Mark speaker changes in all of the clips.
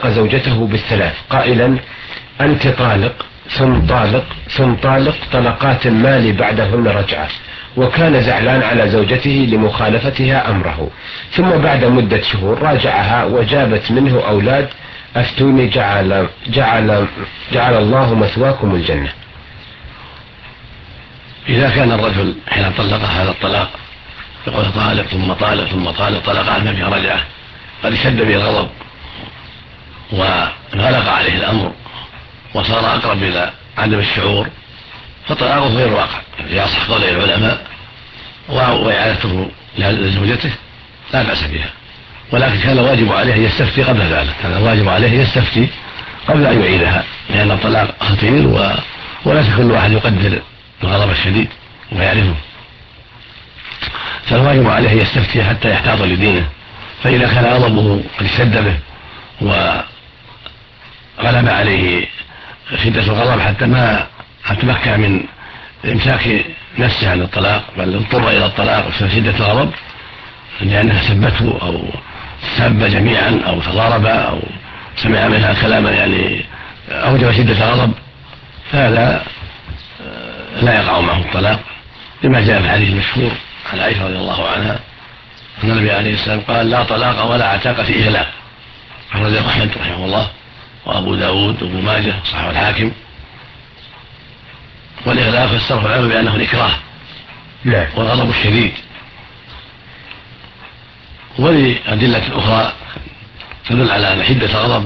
Speaker 1: طلق زوجته بالثلاث قائلا: أنت طالق ثم طالق ثم طالق، طلقات ما لي بعدهن رجعة. وكان زعلان على زوجته لمخالفتها أمره، ثم بعد مدة شهور راجعها وجابت منه أولاد. أفتوني، جعل الله مثواكم الجنة.
Speaker 2: إذا كان الرجل حين طلق هذا الطلاق يقول طالق ثم طالق ثم طالق، طلقات ما فيها رجعة، قد اشتد به الغضب وانغلق عليه الأمر وصار أقرب إلى عدم الشعور، فطلاقه غير واقع يصح قول العلماء، وإعادته لزوجته لا بأس بها. ولكن كان واجب عليه أن يستفتي قبل ذلك، كان واجب عليه يستفتي قبل أن يعيدها، لأن الطلاق خطير وليس كل واحد يقدر الغضب الشديد ويعرفه، فالواجب عليه يستفتي حتى يحتاط لدينه. فإذا كان غضبه قد اشتد به وغلب عليه شدة الغضب حتى ما تمكن من إمساك نفسه عن الطلاق، بل اضطر إلى الطلاق بسبب شدة الغضب لأنها سبته أو سب جميعا أو تضارب أو سمع منها كلاما يعني أوجب شدة الغضب، فهذا لا يقع معه الطلاق، لما جاء في الحديث المشهور عن عائشة رضي الله عنها أن النبي عليه السلام قال: لا طلاق ولا عتاق في إغلاق. أخرجه أحمد رحمه الله وأبو داود وابن ماجه صححه الحاكم. والإغلاق فسره العلماء بأنه الإكراه والغضب الشديد، ولأدلة أخرى تدل على أن شدة الغضب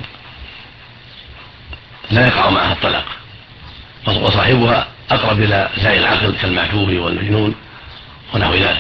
Speaker 2: لا يقع معها الطلاق، وصاحبها أقرب إلى زائل العقل كالمعتوه والمجنون ونحو ذلك.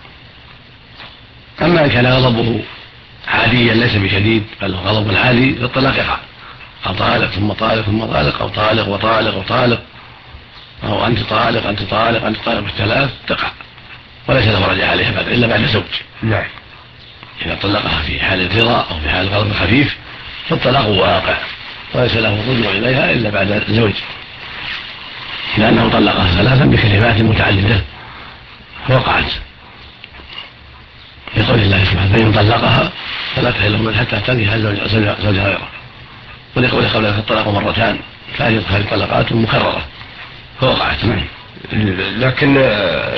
Speaker 2: أما إن كان غضبه عاديا ليس بشديد بل غضب عادي فالطلاق يقع، أو طالق ثم طالق ثم طالق، أو طالق وطالق وطالق، أو أنت طالق أنت طالق أنت طالق بالثلاث تقع، وليس له رجع عليها بعد إلا بعد زوج.
Speaker 1: نعم.
Speaker 2: إذا طلقها في حال الرضا أو في حال الغضب الخفيف فالطلاق واقع وليس له الرجوع إليها إلا بعد زوج، لأنه طلقها ثلاثا بكلمات متعددة فوقعت، لقول الله سبحانه: فإن طلقها فلا تحل له حتى تنكح زوجها غيره، ولقوله قبل ذلك: الطلاق مرتان، فهذه الطلقات مكررة فوقعت.
Speaker 1: لكن